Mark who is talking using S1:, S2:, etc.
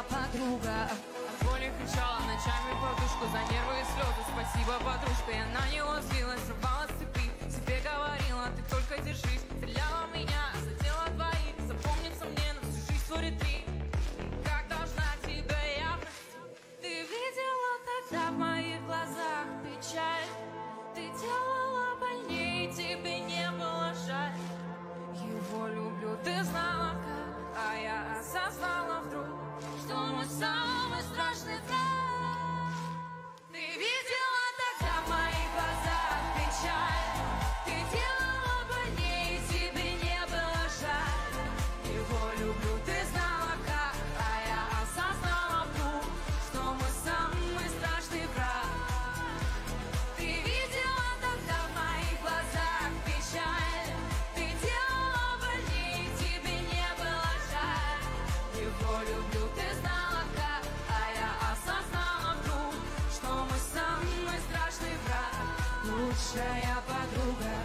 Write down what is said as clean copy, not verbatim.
S1: подруга.
S2: От боли кричала ночами подушку, за нервы и слезы спасибо, подружка. Я на него злилась, срывала с цепи, себе говорила, ты только держись. Стреляла в меня, задела двоих, запомнится мне на всю жизнь свой ретрит. Как должна тебя я простить? Ты видела тогда в моих глазах печаль, ты делала больнее, тебе не было жаль. Его люблю, ты знала как, а я осознала вдруг, что мой самый страшный враг. Ты видела тогда в моих глазах печаль, ты делала больнее, тебе не было жаль. Его люблю, ты знала как, а я осознала вдруг, что мой самый страшный враг. Ты видела тогда в моих глазах печаль, ты делала больнее, тебе не было жаль. Его люблю, ты знала как, а я осознала вдруг, что мой самый страшный враг.
S1: Лучшая подруга.